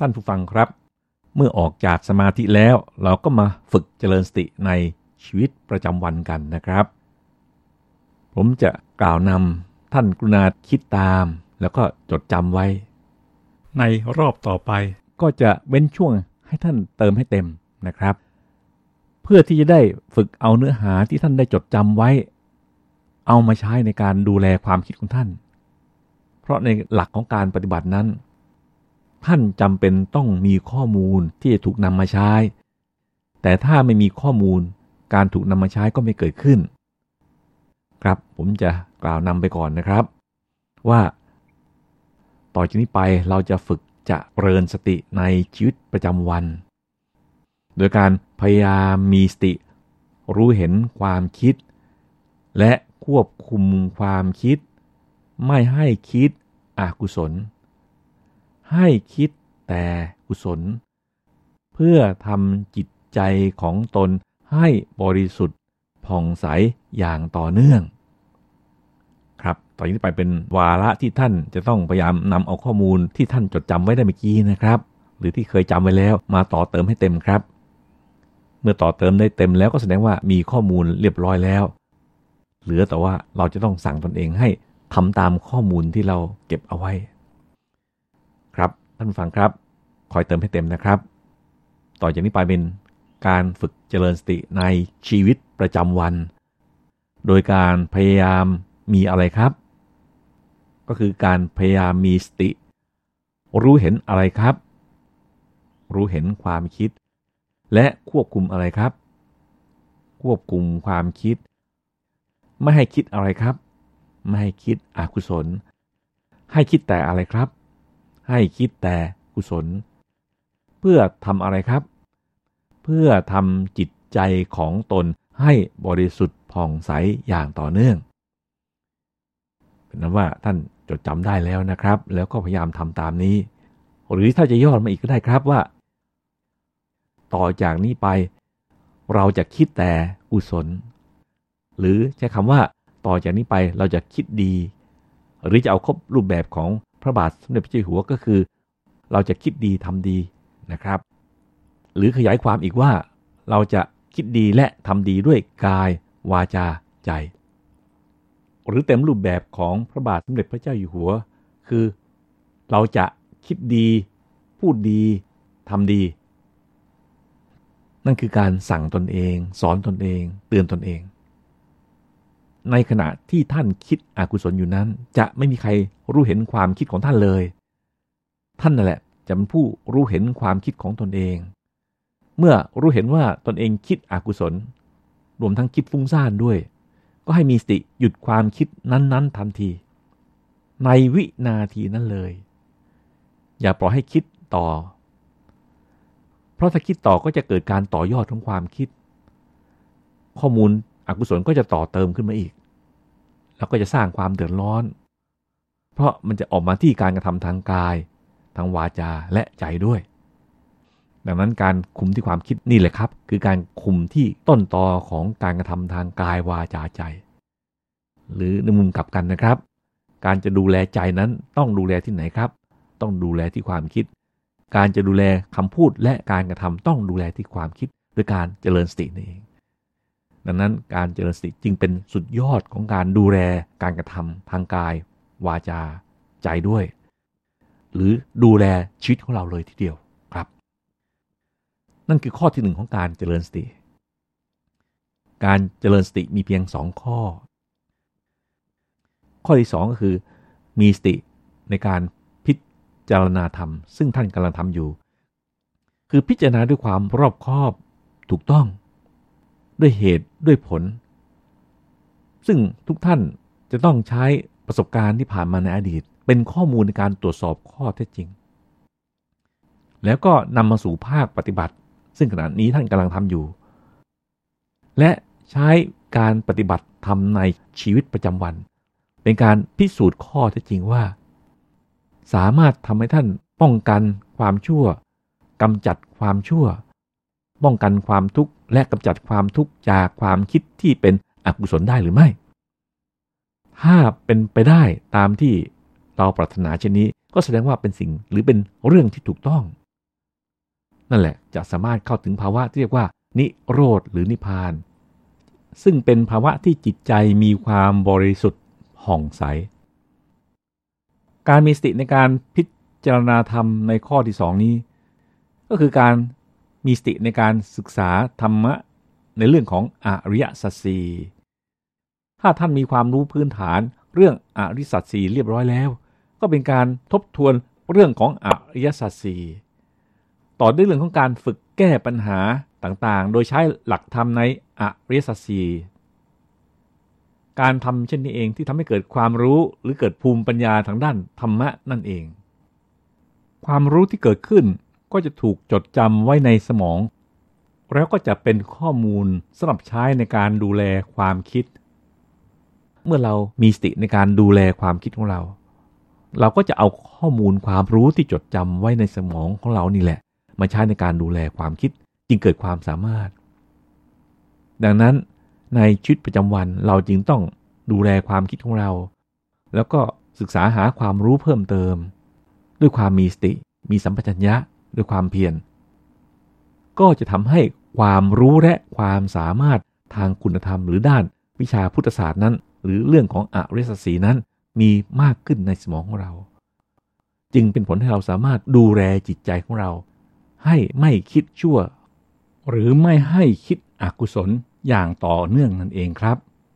ท่านผู้ฟังครับเมื่อออกจากสมาธิแล้วเราก็มาฝึกเจริญสติในชีวิตประจำวันกันนะครับผมจะกล่าวนำท่านกรุณาคิดตามแล้วก็จดจำไว้ในรอบต่อไปก็จะเว้นช่วงให้ท่านเติมให้เต็มนะครับเพื่อที่จะได้ฝึกเอาเนื้อหาที่ท่านได้จดจำไว้เอามาใช้ในการดูแลความคิดของท่านเพราะในหลักของการปฏิบัตินั้นท่านจำเป็นต้องมีข้อมูลที่จะถูกนำมาใช้แต่ถ้าไม่มีข้อมูลการถูกนำมาใช้ก็ไม่เกิดขึ้นครับผมจะกล่าวนำไปก่อนนะครับว่าต่อจากนี้ไปเราจะฝึกจะเจริญสติในชีวิตประจำวันโดยการพยายามมีสติรู้เห็นความคิดและควบคุมความคิดไม่ให้คิดอกุศลให้คิดแต่กุศลเพื่อทำจิตใจของตนให้บริสุทธิ์ผ่องใสอย่างต่อเนื่องครับต่อจากนี้ไปเป็นวาระที่ท่านจะต้องพยายามนำเอาข้อมูลที่ท่านจดจำไว้ได้เมื่อกี้นะครับหรือที่เคยจำไว้แล้วมาต่อเติมให้เต็มครับเมื่อต่อเติมได้เต็มแล้วก็แสดงว่ามีข้อมูลเรียบร้อยแล้วเหลือแต่ว่าเราจะต้องสั่งตนเองให้ทำตามข้อมูลที่เราเก็บเอาไว้ครับท่านฟังครับคอยเติมให้เต็มนะครับต่อจากนี้ไปเป็นการฝึกเจริญสติในชีวิตประจำวันโดยการพยายามมีอะไรครับก็คือการพยายามมีสติรู้เห็นอะไรครับรู้เห็นความคิดและควบคุมอะไรครับควบคุมความคิดไม่ให้คิดอะไรครับไม่ให้คิดอกุศลให้คิดแต่อะไรครับให้คิดแต่กุศลเพื่อทำอะไรครับเพื่อทำจิตใจของตนให้บริสุทธิ์ผ่องใสอย่างต่อเนื่องเป็นนั้นว่าท่านจดจำได้แล้วนะครับแล้วก็พยายามทำตามนี้หรือถ้าจะย่อมาอีกก็ได้ครับว่าต่อจากนี้ไปเราจะคิดแต่กุศลหรือใช้คำว่าต่อจากนี้ไปเราจะคิดดีหรือจะเอาครบรูปแบบของพระบาทสมเด็จพระเจ้าอยู่หัวก็คือเราจะคิดดีทำดีนะครับหรือขยายความอีกว่าเราจะคิดดีและทำดีด้วยกายวาจาใจหรือเต็มรูปแบบของพระบาทสมเด็จพระเจ้าอยู่หัวคือเราจะคิดดีพูดดีทำดีนั่นคือการสั่งตนเองสอนตนเองเตือนตนเองในขณะที่ท่านคิดอกุศลอยู่นั้นจะไม่มีใครรู้เห็นความคิดของท่านเลยท่านนั่นแหละจะเป็นผู้รู้เห็นความคิดของตนเองเมื่อรู้เห็นว่าตนเองคิดอกุศลรวมทั้งคิดฟุ้งซ่านด้วยก็ให้มีสติหยุดความคิดนั้นๆทันทีในวินาทีนั้นเลยอย่าปล่อยให้คิดต่อเพราะถ้าคิดต่อก็จะเกิดการต่อยอดของความคิดข้อมูลอกุศลก็จะต่อเติมขึ้นมาอีกแล้วก็จะสร้างความเดือดร้อนเพราะมันจะออกมาที่การกระทำทางกายทางวาจาและใจด้วยดังนั้นการคุมที่ความคิดนี่แหละครับคือการคุมที่ต้นตอของการกระทำทางกายวาจาใจหรือในมุมกลับกันนะครับการจะดูแลใจนั้นต้องดูแลที่ไหนครับต้องดูแลที่ความคิดการจะดูแลคำพูดและการกระทำต้องดูแลที่ความคิดด้วยการเจริญสตินี่เองดังนั้นการเจริญสติจึงเป็นสุดยอดของการดูแลการกระทำทางกายวาจาใจด้วยหรือดูแลชีวิตของเราเลยทีเดียวครับนั่นคือข้อที่1ของการเจริญสติการเจริญสติมีเพียง2ข้อที่2ก็คือมีสติในการพิจารณาธรรมซึ่งท่านกำลังทำอยู่คือพิจารณาด้วยความรอบคอบถูกต้องด้วยเหตุด้วยผลซึ่งทุกท่านจะต้องใช้ประสบการณ์ที่ผ่านมาในอดีตเป็นข้อมูลในการตรวจสอบข้อเท็จจริงแล้วก็นำมาสู่ภาคปฏิบัติซึ่งขณะนี้ท่านกำลังทำอยู่และใช้การปฏิบัติทำในชีวิตประจำวันเป็นการพิสูจน์ข้อเท็จจริงว่าสามารถทำให้ท่านป้องกันความชั่วกำจัดความชั่วป้องกันความทุกข์และกำจัดความทุกข์จากความคิดที่เป็นอกุศลได้หรือไม่ถ้าเป็นไปได้ตามที่เราปรารถนาเช่นนี้ก็แสดงว่าเป็นสิ่งหรือเป็นเรื่องที่ถูกต้องนั่นแหละจะสามารถเข้าถึงภาวะที่เรียกว่านิโรธหรือนิพพานซึ่งเป็นภาวะที่จิตใจมีความบริสุทธิ์ผ่องใสการมีสติในการพิจารณาธรรมในข้อที่2นี้ก็คือการมีสติในการศึกษาธรรมะในเรื่องของอริยสัจสี่ถ้าท่านมีความรู้พื้นฐานเรื่องอริยสัจสี่เรียบร้อยแล้วก็เป็นการทบทวนเรื่องของอริยสัจสี่ต่อด้วยเรื่องของการฝึกแก้ปัญหาต่างๆโดยใช้หลักธรรมในอริยสัจสี่การทำเช่นนี้เองที่ทำให้เกิดความรู้หรือเกิดภูมิปัญญาทางด้านธรรมะนั่นเองความรู้ที่เกิดขึ้นก็จะถูกจดจำไว้ในสมองแล้วก็จะเป็นข้อมูลสำหรับใช้ในการดูแลความคิดเมื่อเรามีสติในการดูแลความคิดของเราก็จะเอาข้อมูลความรู้ที่จดจำไว้ในสมองของเรานี่แหละมาใช้ในการดูแลความคิดจึงเกิดความสามารถดังนั้นในชีวิตประจำวันเราจึงต้องดูแลความคิดของเราแล้วก็ศึกษาหาความรู้เพิ่มเติมด้วยความมีสติมีสัมปชัญญะด้วยความเพียรก็จะทำให้ความรู้และความสามารถทางคุณธรรมหรือด้านวิชาพุทธศาสตร์นั้นหรือเรื่องของอริยสัจสี่นั้นมีมากขึ้นในสมองของเราจึงเป็นผลให้เราสามารถดูแลจิตใจของเราให้ไม่คิดชั่วหรือไม่ให้คิดอกุศลอย่างต่อเนื่องนั่นเองครับ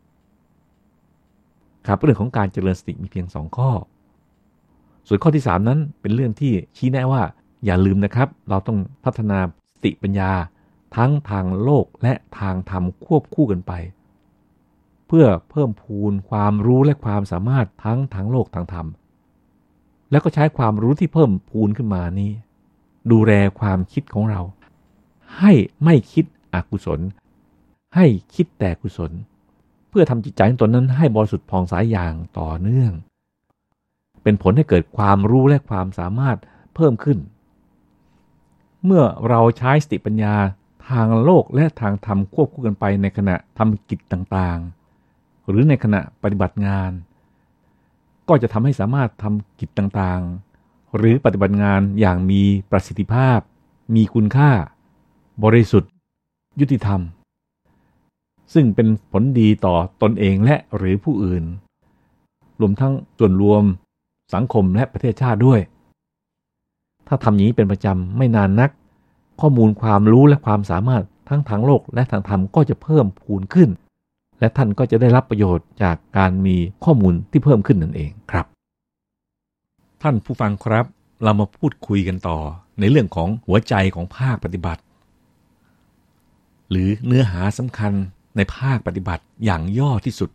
เรื่องของการเจริญสติมีเพียง2ข้อส่วนข้อที่3นั้นเป็นเรื่องที่ชี้แนะว่าอย่าลืมนะครับเราต้องพัฒนาสติปัญญาทั้งทางโลกและทางธรรมควบคู่กันไปเพื่อเพิ่มพูนความรู้และความสามารถทั้งทางโลกทางธรรมแล้วก็ใช้ความรู้ที่เพิ่มพูนขึ้นมานี้ดูแลความคิดของเราให้ไม่คิดอกุศลให้คิดแต่กุศลเพื่อทำจิตใจของตนนั้นให้บริสุทธิ์ผ่องใสอย่างต่อเนื่องเป็นผลให้เกิดความรู้และความสามารถเพิ่มขึ้นเมื่อเราใช้สติปัญญาทางโลกและทางธรรมควบคู่กันไปในขณะทำกิจต่างๆหรือในขณะปฏิบัติงานก็จะทำให้สามารถทำกิจต่างๆหรือปฏิบัติงานอย่างมีประสิทธิภาพมีคุณค่าบริสุทธิ์ยุติธรรมซึ่งเป็นผลดีต่อตนเองและหรือผู้อื่นรวมทั้งส่วนรวมสังคมและประเทศชาติด้วยถ้าทำอย่างนี้เป็นประจำไม่นานนักข้อมูลความรู้และความสามารถทั้งทางโลกและทางธรรมก็จะเพิ่มพูนขึ้นและท่านก็จะได้รับประโยชน์จากการมีข้อมูลที่เพิ่มขึ้นนั่นเองครับท่านผู้ฟังครับเรามาพูดคุยกันต่อในเรื่องของหัวใจของภาคปฏิบัติหรือเนื้อหาสำคัญในภาคปฏิบัติอย่างย่อที่สุด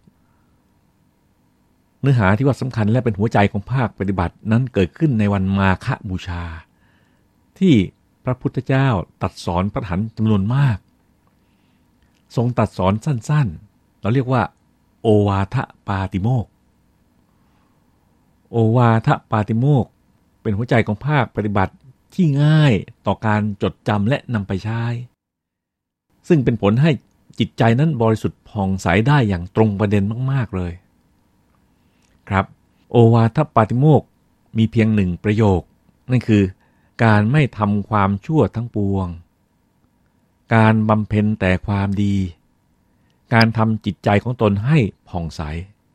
เนื้อหาที่ว่าสำคัญและเป็นหัวใจของภาคปฏิบัตินั้นเกิดขึ้นในวันมาฆบูชาที่พระพุทธเจ้าตรัสสอนพระอรหันต์จำนวนมากทรงตรัสสอนสั้นๆเราเรียกว่าโอวาทปาติโมกข์โอวาทปาติโมกข์เป็นหัวใจของภาคปฏิบัติที่ง่ายต่อการจดจำและนำไปใช้ซึ่งเป็นผลให้จิตใจนั้นบริสุทธิ์ผ่องใสได้อย่างตรงประเด็นมากๆเลยครับโอวาทปาติโมกข์มีเพียง1ประโยคนั่นคือการไม่ทำความชั่วทั้งปวงการบำเพ็ญแต่ความดีการทำจิตใจของตนให้ผ่องใส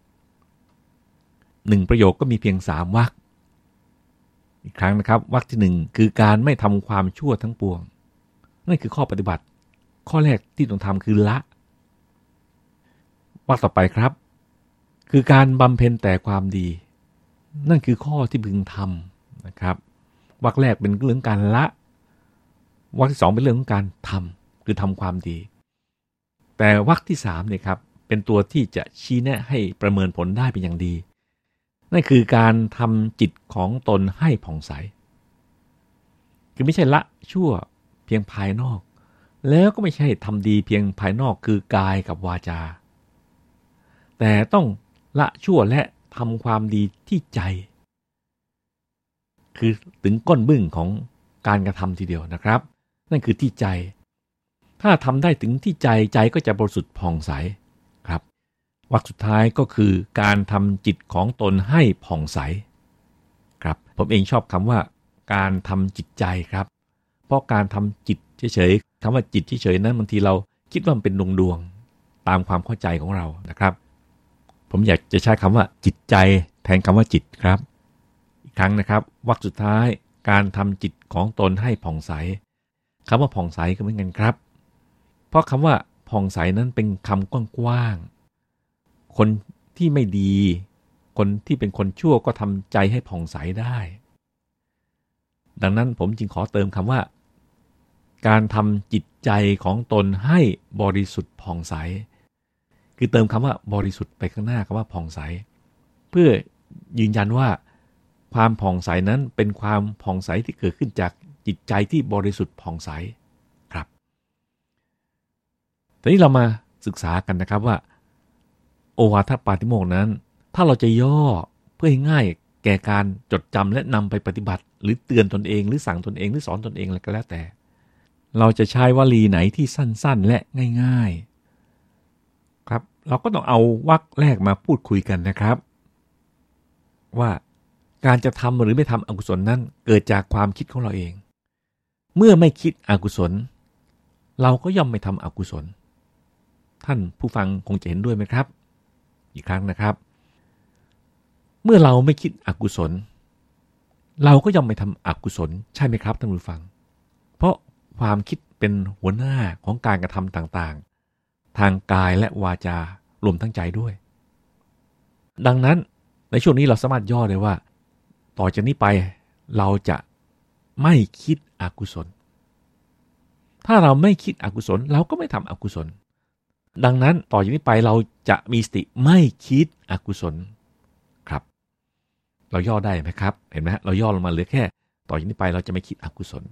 1ประโยคก็มีเพียง3วรรคอีกครั้งนะครับวรรคที่1คือการไม่ทำความชั่วทั้งปวงนั่นคือข้อปฏิบัติข้อแรกที่ต้องทำคือละวรรคต่อไปครับคือการบำเพ็ญแต่ความดีนั่นคือข้อที่พึงทำนะครับวรรคแรกเป็นเรื่องการละวรรคที่2เป็นเรื่องของการทำคือทำความดีแต่วรรคที่3เนี่ยครับเป็นตัวที่จะชี้แนะให้ประเมินผลได้เป็นอย่างดีนั่นคือการทำจิตของตนให้ผ่องใสคือไม่ใช่ละชั่วเพียงภายนอกแล้วก็ไม่ใช่ทำดีเพียงภายนอกคือกายกับวาจาแต่ต้องละชั่วและทำความดีที่ใจคือถึงก้นบึ้งของการกระทำทีเดียวนะครับนั่นคือที่ใจถ้าทำได้ถึงที่ใจใจก็จะบริสุทธิ์ผ่องใสครับวรรคสุดท้ายก็คือการทำจิตของตนให้ผ่องใสครับผมเองชอบคำว่าการทำจิตใจครับเพราะการทำจิตเฉยๆคำว่าจิตเฉยๆนั้นบางทีเราคิดว่ามันเป็นดวงๆตามความเข้าใจของเรานะครับผมอยากจะใช้คำว่าจิตใจแทนคำว่าจิตครับอีกครั้งนะครับวรรคสุดท้ายการทำจิตของตนให้ผ่องใสคำว่าผ่องใสก็เหมือนกันครับเพราะคำว่าผ่องใสนั้นเป็นคำกว้างๆคนที่ไม่ดีคนที่เป็นคนชั่วก็ทำใจให้ผ่องใสได้ดังนั้นผมจึงขอเติมคำว่าการทำจิตใจของตนให้บริสุทธิ์ผ่องใสคือเติมคำว่าบริสุทธิ์ไปข้างหน้าคำว่าผ่องใสเพื่อยืนยันว่าความผ่องใสนั้นเป็นความผ่องใสที่เกิดขึ้นจากจิตใจที่บริสุทธิ์ผ่องใสครับทีนี้เรามาศึกษากันนะครับว่าโอวาทปาติโมกข์นั้นถ้าเราจะย่อเพื่อให้ง่ายแก่การจดจำและนำไปปฏิบัติหรือเตือนตนเองหรือสั่งตนเองหรือสอนตนเองอะไรก็แล้วแต่เราจะใช้วลีไหนที่สั้นๆและง่ายๆครับเราก็ต้องเอาวรรคแรกมาพูดคุยกันนะครับว่าการจะทำหรือไม่ทำอกุศลนั้นเกิดจากความคิดของเราเองเมื่อไม่คิดอกุศลเราก็ย่อมไม่ทำอกุศลท่านผู้ฟังคงจะเห็นด้วยไหมครับอีกครั้งนะครับเมื่อเราไม่คิดอกุศลเราก็ย่อมไม่ทำอกุศลใช่ไหมครับท่านผู้ฟังเพราะความคิดเป็นหัวหน้าของการกระทำต่างๆทางกายและวาจารวมทั้งใจด้วยดังนั้นในช่วงนี้เราสามารถย่อได้ว่าต่อจากนี้ไปเราจะไม่คิดอกุศลถ้าเราไม่คิดอกุศลเราก็ไม่ทำอกุศลดังนั้นต่อจากนี้ไปเราจะมีสติไม่คิดอกุศลครับเราย่อได้ไหมครับเห็นไหมเราย่อลงมาเหลือแค่ต่อจากนี้ไปเราจะไม่คิดอกุศล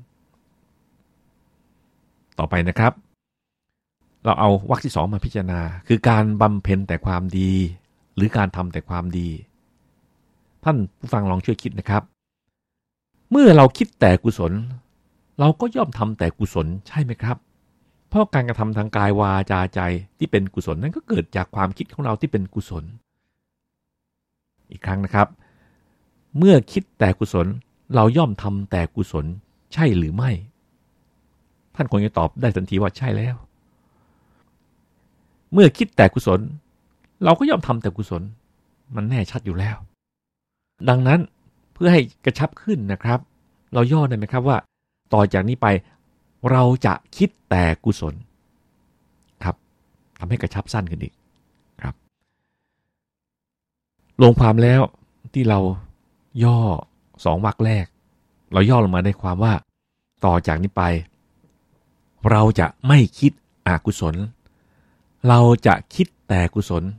ต่อไปนะครับเราเอาวรรคที่2มาพิจารณาคือการบำเพ็ญแต่ความดีหรือการทำแต่ความดีท่านผู้ฟังลองช่วยคิดนะครับเมื่อเราคิดแต่กุศลเราก็ย่อมทำแต่กุศลใช่ไหมครับเพราะการกระทำทางกายวาจาใจที่เป็นกุศลนั้นก็เกิดจากความคิดของเราที่เป็นกุศลอีกครั้งนะครับเมื่อคิดแต่กุศลเราย่อมทำแต่กุศลใช่หรือไม่ท่านคงจะตอบได้ทันทีว่าใช่แล้วเมื่อคิดแต่กุศลเราก็ย่อมทำแต่กุศลมันแน่ชัดอยู่แล้วดังนั้นเพื่อให้กระชับขึ้นนะครับเราย่อได้ไหมครับว่าต่อจากนี้ไปเราจะคิดแต่กุศลครับทำให้กระชับสั้นขึ้นอีกครับลงความแล้วที่เราย่อ2วรรคแรกเราย่อลงมาได้ความว่าต่อจากนี้ไปเราจะไม่คิดอกุศลเราจะคิดแต่กุศล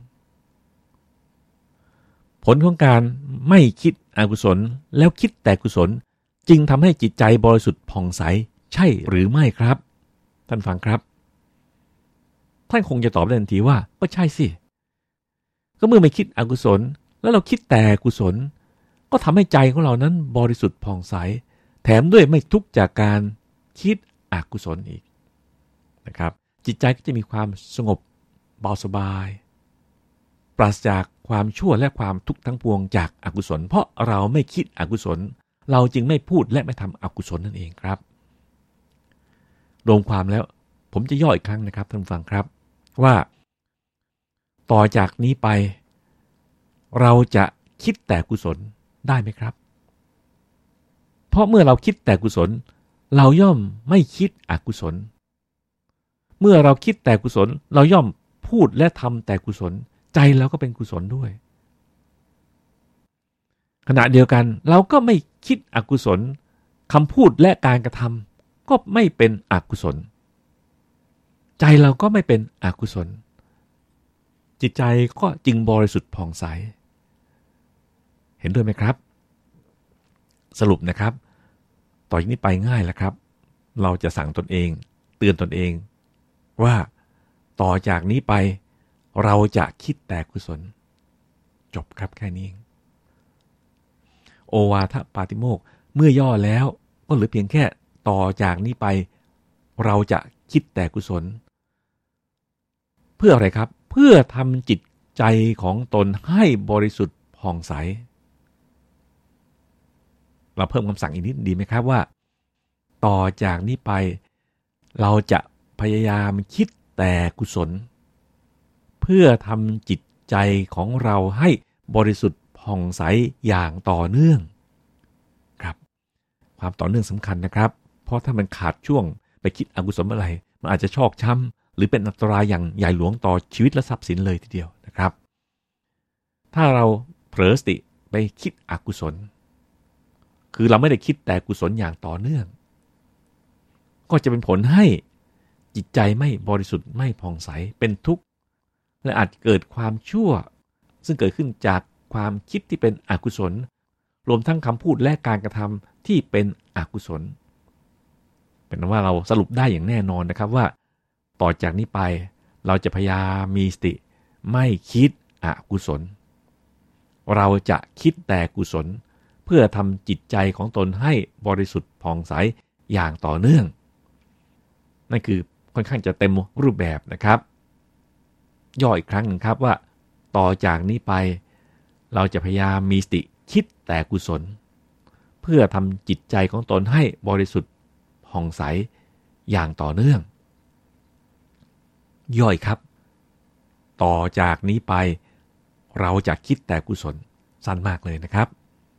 ผลของการไม่คิดอกุศลแล้วคิดแต่กุศลจึงทำให้จิตใจบริสุทธิ์ผ่องใสใช่หรือไม่ครับท่านฟังครับท่านคงจะตอบได้ทันทีว่าก็ใช่สิก็เมื่อไม่คิดอกุศลแล้วเราคิดแต่กุศลก็ทำให้ใจของเรานั้นบริสุทธิ์ผ่องใสแถมด้วยไม่ทุกข์จากการคิดอกุศลอีกนะครับจิตใจก็จะมีความสงบเบาสบายปราศจากความชั่วและความทุกข์ทั้งปวงจากอกุศลเพราะเราไม่คิดอกุศลเราจึงไม่พูดและไม่ทำอกุศลนั่นเองครับรวมความแล้วผมจะย่ออีกครั้งนะครับท่านผู้ฟังครับว่าต่อจากนี้ไปเราจะคิดแต่กุศลได้ไหมครับเพราะเมื่อเราคิดแต่กุศลเราย่อมไม่คิดอกุศลเมื่อเราคิดแต่กุศลเราย่อมพูดและทำแต่กุศลใจเราก็เป็นกุศลด้วยขณะเดียวกันเราก็ไม่คิดอกุศลคำพูดและการกระทำก็ไม่เป็นอกุศลใจเราก็ไม่เป็นอกุศลจิตใจก็จึงบริสุทธิ์ผ่องใสเห็นด้วยไหมครับสรุปนะครับต่อจากนี้ไปง่ายแล้วครับเราจะสั่งตนเองเตือนตนเองว่าต่อจากนี้ไปเราจะคิดแต่กุศลจบครับแค่นี้เองโอวาทปาติโมกข์เมื่อย่อแล้วก็เหลือเพียงแค่ต่อจากนี้ไปเราจะคิดแต่กุศลเพื่ออะไรครับเพื่อทำจิตใจของตนให้บริสุทธิ์ผ่องใสเราเพิ่มคำสั่งอีกนิดดีไหมครับว่าต่อจากนี้ไปเราจะพยายามคิดแต่กุศลเพื่อทำจิตใจของเราให้บริสุทธิ์ผ่องใสอย่างต่อเนื่องครับความต่อเนื่องสำคัญนะครับเพราะถ้ามันขาดช่วงไปคิดอกุศลอะไรมันอาจจะชอกช้ำหรือเป็นอันตรายอย่างใหญ่หลวงต่อชีวิตและทรัพย์สินเลยทีเดียวนะครับถ้าเราเผลอสติไปคิดอกุศลคือเราไม่ได้คิดแต่กุศลอย่างต่อเนื่องก็จะเป็นผลให้จิตใจไม่บริสุทธิ์ไม่ผ่องใสเป็นทุกข์และอาจเกิดความชั่วซึ่งเกิดขึ้นจากความคิดที่เป็นอกุศลรวมทั้งคำพูดและการกระทำที่เป็นอกุศลเป็นว่าเราสรุปได้อย่างแน่นอนนะครับว่าต่อจากนี้ไปเราจะพยายามมีสติไม่คิดอกุศลเราจะคิดแต่กุศลเพื่อทำจิตใจของตนให้บริสุทธิ์ผ่องใสอย่างต่อเนื่องนั่นคือค่อนข้างจะเต็มรูปแบบนะครับย่ออีกครั้งหนึ่งครับว่าต่อจากนี้ไปเราจะพยายามมีสติคิดแต่กุศลเพื่อทำจิตใจของตนให้บริสุทธิ์ผ่องใสอย่างต่อเนื่องย่อยครับต่อจากนี้ไปเราจะคิดแต่กุศลสั้นมากเลยนะครับ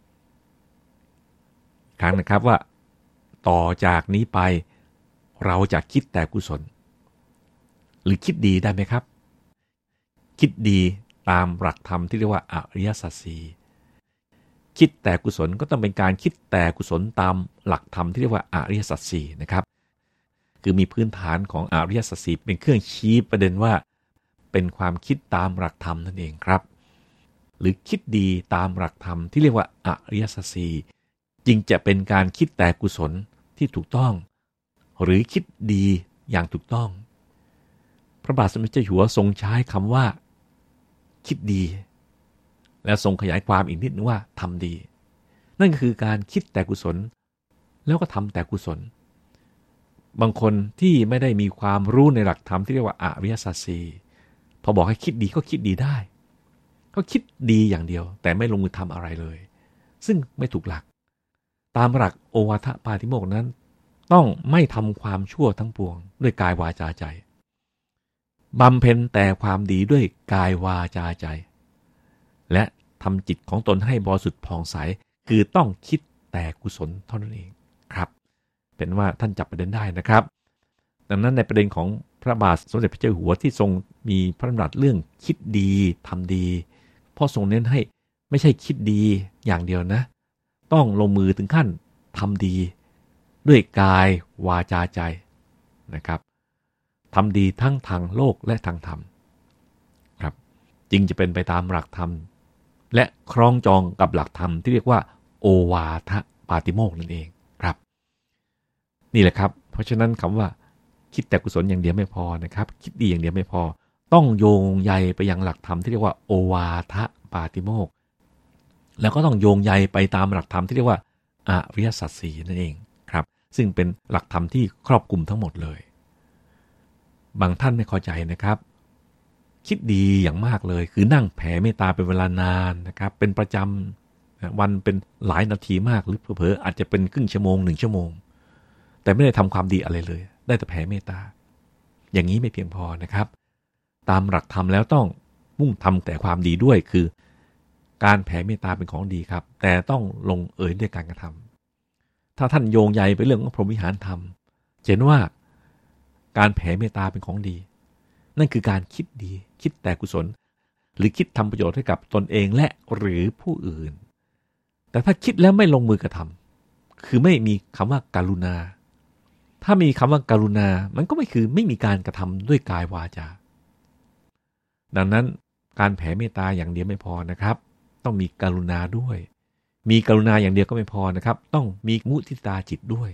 ครั้งนะครับว่าต่อจากนี้ไปเราจะคิดแต่กุศลหรือคิดดีได้ไหมครับคิดดีตามหลักธรรมที่เรียกว่าอริยสัจสี่คิดแต่กุศลก็ต้องเป็นการคิดแต่กุศลตามหลักธรรมที่เรียกว่าอริยสัจสี่นะครับคือมีพื้นฐานของอริยสัจสี่เป็นเครื่องชี้ประเด็นว่าเป็นความคิดตามหลักธรรมนั่นเองครับหรือคิดดีตามหลักธรรมที่เรียกว่าอริยสัจสี่จึงจะเป็นการคิดแต่กุศลที่ถูกต้องหรือคิดดีอย่างถูกต้องพระบาทสมเด็จเจ้าอยู่หัวทรงใช้คำว่าคิดดีและทรงขยายความอีกนิดนึงว่าทำดีนั่นคือการคิดแต่กุศลแล้วก็ทำแต่กุศลบางคนที่ไม่ได้มีความรู้ในหลักธรรมที่เรียกว่าอริยสัจสี่พอบอกให้คิดดีก็คิดดีได้ก็คิดดีอย่างเดียวแต่ไม่ลงมือทำอะไรเลยซึ่งไม่ถูกหลักตามหลักโอวาทปาติโมกข์นั้นต้องไม่ทำความชั่วทั้งปวงด้วยกายวาจาใจบำเพ็ญแต่ความดีด้วยกายวาจาใจและทำจิตของตนให้บริสุทธิ์ผ่องใสคือต้องคิดแต่กุศลเท่านั้นเองครับเป็นว่าท่านจับประเด็นได้นะครับดังนั้นในประเด็นของพระบาทสมเด็จพระเจ้าอยู่หัวที่ทรงมีพระดำรัสเรื่องคิดดีทำดีพ่อทรงเน้นให้ไม่ใช่คิดดีอย่างเดียวนะต้องลงมือถึงขั้นทำดีด้วยกายวาจาใจนะครับทำดีทั้งทางโลกและทางธรรมครับจึงจะเป็นไปตามหลักธรรมและคล้องจองกับหลักธรรมที่เรียกว่าโอวาทปาติโมกข์นั่นเองครับนี่แหละครับเพราะฉะนั้นคำว่าคิดแต่กุศลอย่างเดียวไม่พอนะครับคิดดีอย่างเดียวไม่พอต้องโยงใยไปยังหลักธรรมที่เรียกว่าโอวาทปาติโมกข์แล้วก็ต้องโยงใยไปตามหลักธรรมที่เรียกว่าอริยสัจสี่นั่นเองครับซึ่งเป็นหลักธรรมที่ครอบคลุมทั้งหมดเลยบางท่านไม่เข้าใจนะครับคิดดีอย่างมากเลยคือนั่งแผ่เมตตาเป็นเวลานานนะครับเป็นประจำวันเป็นหลายนาทีมากหรือเผลอๆอาจจะเป็นครึ่งชั่วโมง1 ชั่วโมงแต่ไม่ได้ทำความดีอะไรเลยได้แต่แผ่เมตตาอย่างนี้ไม่เพียงพอนะครับตามหลักธรรมแล้วต้องมุ่งทำแต่ความดีด้วยคือการแผ่เมตตาเป็นของดีครับแต่ต้องลงเอยด้วยการกระทำถ้าท่านโยงใยไปเรื่องของพรหมวิหารธรรมเห็นว่าการแผ่เมตตาเป็นของดีนั่นคือการคิดดีคิดแต่กุศลหรือคิดทำประโยชน์ให้กับตนเองและหรือผู้อื่นแต่ถ้าคิดแล้วไม่ลงมือกระทำคือไม่มีคำว่าการุณาถ้ามีคำว่าการุณามันก็ไม่มีการกระทำด้วยกายวาจาดังนั้นการแผ่เมตตาอย่างเดียวไม่พอนะครับต้องมีกรุณาด้วยมีกรุณาอย่างเดียวก็ไม่พอนะครับต้องมีมุทิตาจิตด้วย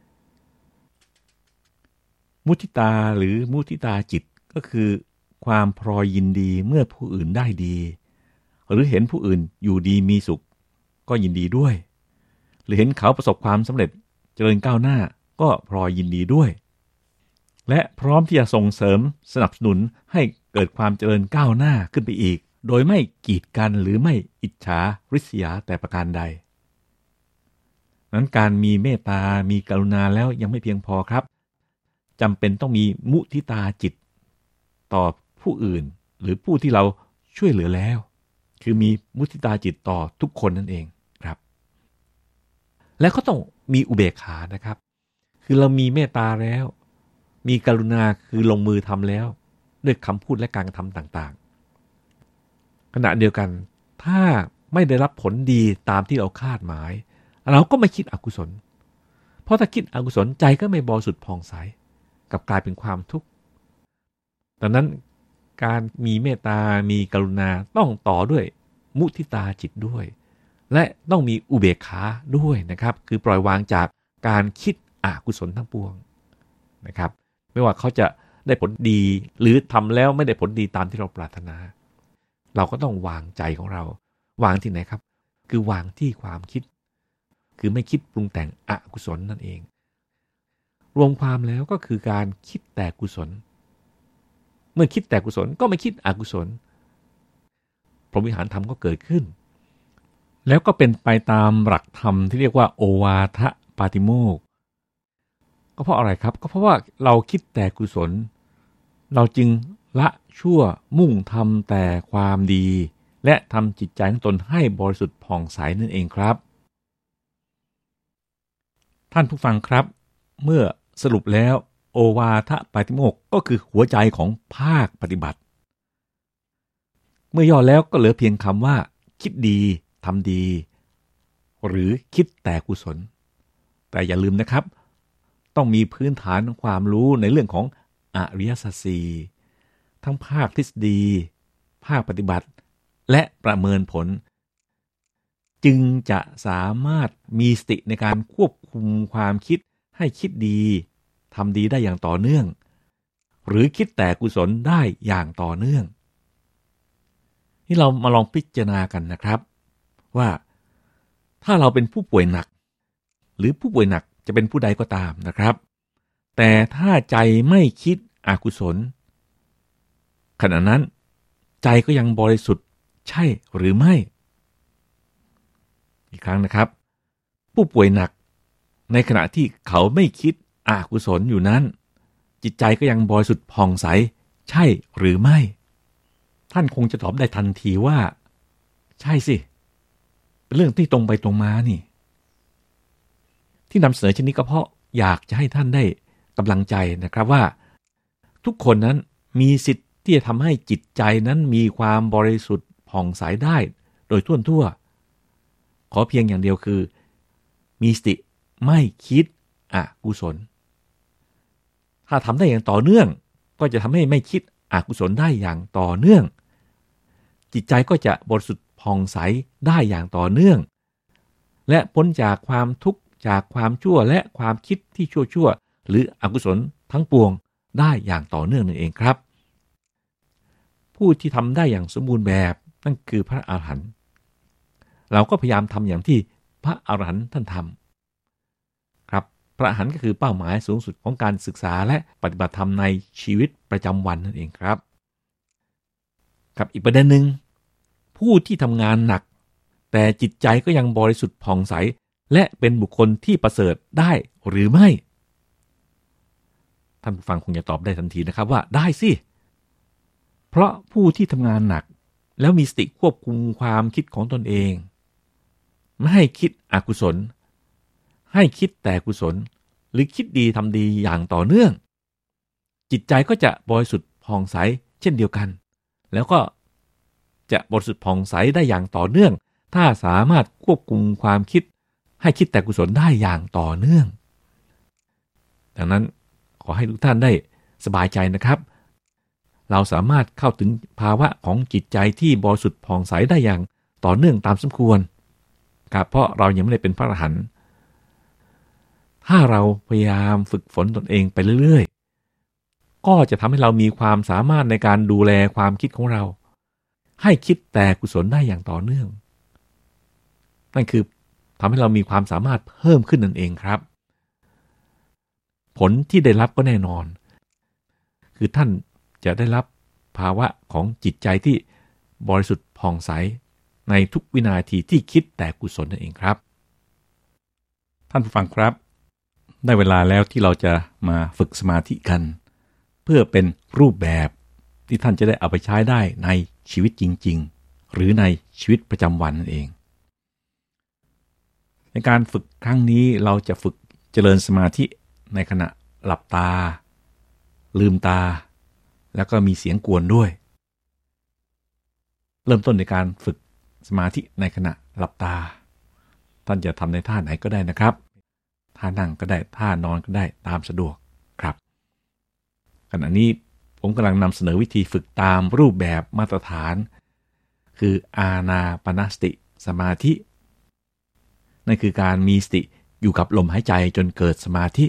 มุทิตาหรือมุทิตาจิตก็คือความพลอยยินดีเมื่อผู้อื่นได้ดีหรือเห็นผู้อื่นอยู่ดีมีสุขก็ยินดีด้วยหรือเห็นเขาประสบความสำเร็จเจริญก้าวหน้าก็พลอยยินดีด้วยและพร้อมที่จะส่งเสริมสนับสนุนให้เกิดความเจริญก้าวหน้าขึ้นไปอีกโดยไม่กีดกันหรือไม่อิจฉาริษยาแต่ประการใดนั้นการมีเมตตามีกรุณาแล้วยังไม่เพียงพอครับจำเป็นต้องมีมุทิตาจิตต่อผู้อื่นหรือผู้ที่เราช่วยเหลือแล้วคือมีมุทิตาจิตต่อทุกคนนั่นเองครับและก็ต้องมีอุเบกขานะครับคือเรามีเมตตาแล้วมีกรุณาคือลงมือทำแล้วด้วยคำพูดและการกระทำต่างๆขณะเดียวกันถ้าไม่ได้รับผลดีตามที่เราคาดหมายเราก็ไม่คิดอกุศลเพราะถ้าคิดอกุศลใจก็ไม่บริสุทธิ์ผ่องใสกลับกลายเป็นความทุกข์ดังนั้นการมีเมตตามีกรุณาต้องต่อด้วยมุทิตาจิตด้วยและต้องมีอุเบกขาด้วยนะครับคือปล่อยวางจากการคิดอกุศลทั้งปวงนะครับไม่ว่าเขาจะได้ผลดีหรือทำแล้วไม่ได้ผลดีตามที่เราปรารถนาเราก็ต้องวางใจของเราวางที่ไหนครับคือวางที่ความคิดคือไม่คิดปรุงแต่งอกุศลนั่นเองรวมความแล้วก็คือการคิดแต่กุศลเมื่อคิดแต่กุศลก็ไม่คิดอกุศลพรหมวิหารธรรมก็เกิดขึ้นแล้วก็เป็นไปตามหลักธรรมที่เรียกว่าโอวาทปาติโมกข์ก็เพราะอะไรครับก็เพราะว่าเราคิดแต่กุศลเราจึงละชั่วมุ่งทำแต่ความดีและทำจิตใจของตนให้บริสุทธิ์ผ่องใสนั่นเองครับท่านผู้ฟังครับเมื่อสรุปแล้วโอวาทปาติโมกข์ก็คือหัวใจของภาคปฏิบัติเมื่อย่อแล้วก็เหลือเพียงคำว่าคิดดีทำดีหรือคิดแต่กุศลแต่อย่าลืมนะครับต้องมีพื้นฐานของความรู้ในเรื่องของอริยสัจสี่ทั้งภาคทฤษฎีภาคปฏิบัติและประเมินผลจึงจะสามารถมีสติในการควบคุมความคิดให้คิดดีทำดีได้อย่างต่อเนื่องหรือคิดแต่กุศลได้อย่างต่อเนื่องนี่เรามาลองพิจารณากันนะครับว่าถ้าเราเป็นผู้ป่วยหนักหรือผู้ป่วยหนักจะเป็นผู้ใดก็ตามนะครับแต่ถ้าใจไม่คิดอกุศลขณะนั้นใจก็ยังบริสุทธิ์ใช่หรือไม่อีกครั้งนะครับผู้ป่วยหนักในขณะที่เขาไม่คิดอกุศลอยู่นั้นจิตใจก็ยังบริสุทธิ์ผ่องใสใช่หรือไม่ท่านคงจะตอบได้ทันทีว่าใช่สิเป็นเรื่องที่ตรงไปตรงมานี่ที่นำเสนอเช่นนี้ก็เพราะอยากจะให้ท่านได้กำลังใจนะครับว่าทุกคนนั้นมีสิทธิ์ที่จะทำให้จิตใจนั้นมีความบริสุทธิ์ผ่องใสได้โดยทั่วขอเพียงอย่างเดียวคือมีสติไม่คิดอกุศลถ้าทำได้อย่างต่อเนื่องก็จะทำให้ไม่คิดอกุศลได้อย่างต่อเนื่องจิตใจก็จะบริสุทธิ์ผ่องใสได้อย่างต่อเนื่องและพ้นจากความทุกข์จากความชั่วและความคิดที่ชั่วหรืออกุศลทั้งปวงได้อย่างต่อเนื่องนั่นเองครับผู้ที่ทำได้อย่างสมบูรณ์แบบนั่นคือพระอรหันต์เราก็พยายามทำอย่างที่พระอรหันต์ท่านทำครับพระอรหันต์ก็คือเป้าหมายสูงสุดของการศึกษาและปฏิบัติธรรมในชีวิตประจำวันนั่นเองครับกับอีกประเด็นหนึ่งผู้ที่ทำงานหนักแต่จิตใจก็ยังบริสุทธิ์ผ่องใสและเป็นบุคคลที่ประเสริฐได้หรือไม่ท่านผู้ฟังคงจะตอบได้ทันทีนะครับว่าได้สิเพราะผู้ที่ทำงานหนักแล้วมีสติควบคุมความคิดของตนเองไม่ให้คิดอกุศลให้คิดแต่กุศลหรือคิดดีทำดีอย่างต่อเนื่องจิตใจก็จะบริสุทธิ์ผ่องใสเช่นเดียวกันแล้วก็จะบริสุทธิ์ผ่องใสได้อย่างต่อเนื่องถ้าสามารถควบคุมความคิดให้คิดแต่กุศลได้อย่างต่อเนื่องดังนั้นขอให้ทุกท่านได้สบายใจนะครับเราสามารถเข้าถึงภาวะของจิตใจที่บริสุทธิ์ผ่องใสได้อย่างต่อเนื่องตามสมควรครับเพราะเรายังไม่ได้เป็นพระอรหันต์ถ้าเราพยายามฝึกฝนตนเองไปเรื่อยๆก็จะทำให้เรามีความสามารถในการดูแลความคิดของเราให้คิดแต่กุศลได้อย่างต่อเนื่องนั่นคือทำให้เรามีความสามารถเพิ่มขึ้นนั่นเองครับผลที่ได้รับก็แน่นอนคือท่านจะได้รับภาวะของจิตใจที่บริสุทธิ์ผ่องใสในทุกวินาทีที่คิดแต่กุศลนั่นเองครับท่านผู้ฟังครับได้เวลาแล้วที่เราจะมาฝึกสมาธิกันเพื่อเป็นรูปแบบที่ท่านจะได้เอาไปใช้ได้ในชีวิตจริงๆหรือในชีวิตประจำวันนั่นเองในการฝึกครั้งนี้เราจะฝึกเจริญสมาธิในขณะหลับตาลืมตาแล้วก็มีเสียงกวนด้วยเริ่มต้นในการฝึกสมาธิในขณะหลับตาท่านจะทำในท่าไหนก็ได้นะครับท่านั่งก็ได้ท่านอนก็ได้ตามสะดวกครับขณะนี้ผมกำลังนำเสนอวิธีฝึกตามรูปแบบมาตรฐานคืออานาปานสติสมาธินั่นคือการมีสติอยู่กับลมหายใจจนเกิดสมาธิ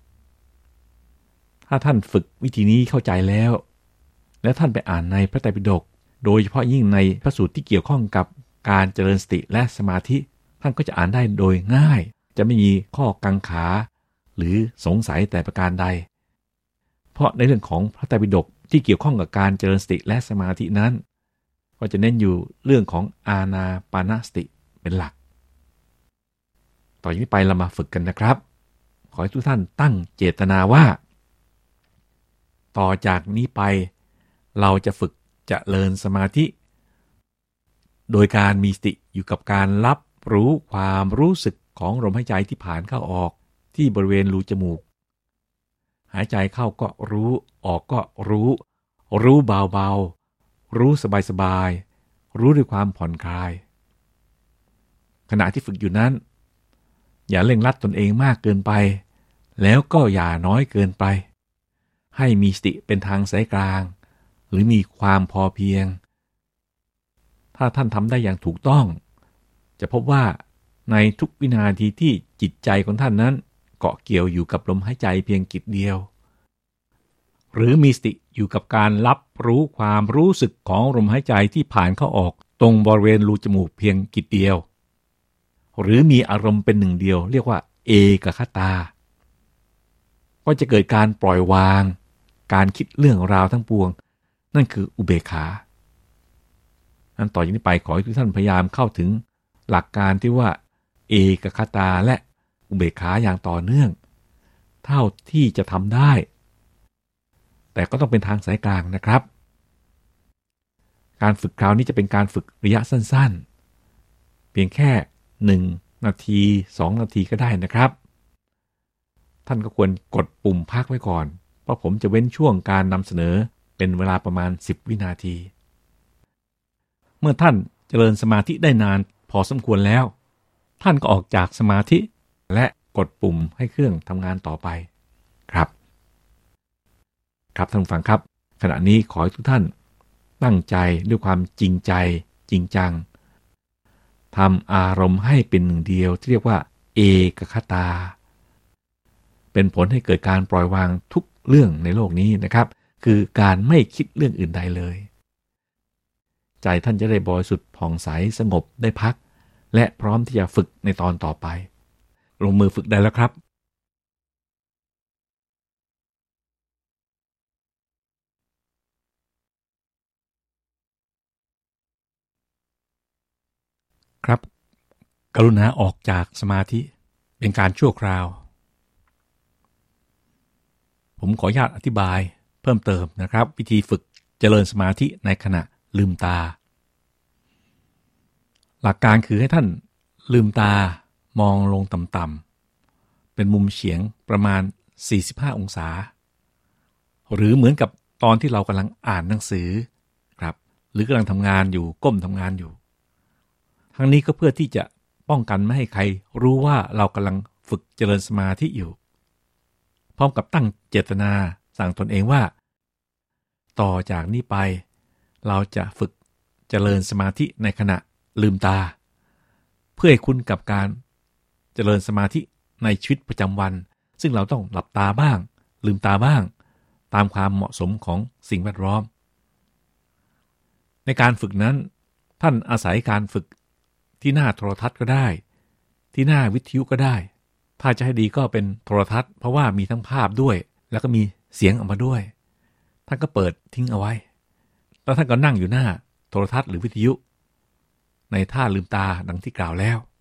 ถ้าท่านฝึกวิธีนี้เข้าใจแล้วและท่านไปอ่านในพระไตรปิฎกโดยเฉพาะยิ่งในพระสูตรที่เกี่ยวข้องกับการเจริญสติและสมาธิท่านก็จะอ่านได้โดยง่ายจะไม่มีข้อกังขาหรือสงสัยแต่ประการใดเพราะในเรื่องของพระไตรปิฎกที่เกี่ยวข้องกับการเจริญสติและสมาธินั้นก็จะเน้นอยู่เรื่องของอานาปานสติเป็นหลักต่อจากนี้ไปเรามาฝึกกันนะครับขอให้ทุกท่านตั้งเจตนาว่าต่อจากนี้ไปเราจะฝึกเจริญสมาธิโดยการมีสติอยู่กับการรับรู้ความรู้สึกของลมหายใจที่ผ่านเข้าออกที่บริเวณรูจมูกหายใจเข้าก็รู้ออกก็รู้เบาๆรู้สบายๆรู้ด้วยความผ่อนคลายขณะที่ฝึกอยู่นั้นอย่าเร่งรัดตนเองมากเกินไปแล้วก็อย่าน้อยเกินไปให้มีสติเป็นทางสายกลางหรือมีความพอเพียงถ้าท่านทำได้อย่างถูกต้องจะพบว่าในทุกวินาทีที่จิตใจของท่านนั้นเกาะเกี่ยวอยู่กับลมหายใจเพียงกิจเดียวหรือมีสติอยู่กับการรับรู้ความรู้สึกของลมหายใจที่ผ่านเข้าออกตรงบริเวณรูจมูกเพียงกิจเดียวหรือมีอารมณ์เป็นหนึ่งเดียวเรียกว่าเอกคตาก็จะเกิดการปล่อยวางการคิดเรื่องราวทั้งปวงนั่นคืออุเบกขาอันต่อจากนี้ไปขอให้ทุกท่านพยายามเข้าถึงหลักการที่ว่าเอกคตาและอุเบกขาอย่างต่อเนื่องเท่าที่จะทำได้แต่ก็ต้องเป็นทางสายกลางนะครับการฝึกคราวนี้จะเป็นการฝึกระยะสั้นๆเพียงแค่1 นาที2 นาทีก็ได้นะครับท่านก็ควรกดปุ่มพักไว้ก่อนเพราะผมจะเว้นช่วงการนำเสนอเป็นเวลาประมาณ10 วินาทีเมื่อท่านเจริญสมาธิได้นานพอสมควรแล้วท่านก็ออกจากสมาธิและกดปุ่มให้เครื่องทำงานต่อไปครับท่านผู้ฟังครับขณะนี้ขอให้ทุกท่านตั้งใจด้วยความจริงใจจริงจังทำอารมณ์ให้เป็นหนึ่งเดียวที่เรียกว่าเอกคตาเป็นผลให้เกิดการปล่อยวางทุกเรื่องในโลกนี้นะครับคือการไม่คิดเรื่องอื่นใดเลยใจท่านจะได้บริสุทธิ์ผ่องใสสงบได้พักและพร้อมที่จะฝึกในตอนต่อไปลงมือฝึกได้แล้วครับครับกรุณาออกจากสมาธิเป็นการชั่วคราวผมขออนุญาตอธิบายเพิ่มเติมนะครับวิธีฝึกเจริญสมาธิในขณะลืมตาหลักการคือให้ท่านลืมตามองลงต่ำๆเป็นมุมเฉียงประมาณ45 องศาหรือเหมือนกับตอนที่เรากำลังอ่านหนังสือครับหรือกำลังทำงานอยู่ก้มทำงานอยู่ทั้งนี้ก็เพื่อที่จะป้องกันไม่ให้ใครรู้ว่าเรากำลังฝึกเจริญสมาธิอยู่พร้อมกับตั้งเจตนาสั่งตนเองว่าต่อจากนี้ไปเราจะฝึกเจริญสมาธิในขณะลืมตาเพื่อให้คุ้นกับการเจริญสมาธิในชีวิตประจำวันซึ่งเราต้องหลับตาบ้างลืมตาบ้างตามความเหมาะสมของสิ่งแวดล้อมในการฝึกนั้นท่านอาศัยการฝึกที่หน้าโทรทัศน์ก็ได้ที่หน้าวิทยุก็ได้ถ้าจะให้ดีก็เป็นโทรทัศน์เพราะว่ามีทั้งภาพด้วยแล้วก็มีเสียงออกมาด้วยท่านก็เปิดทิ้งเอาไว้แล้วท่านก็นั่งอยู่หน้าโทรทัศน์หรือวิทยุในท่าลืมตาดังที่กล่าวแล้ว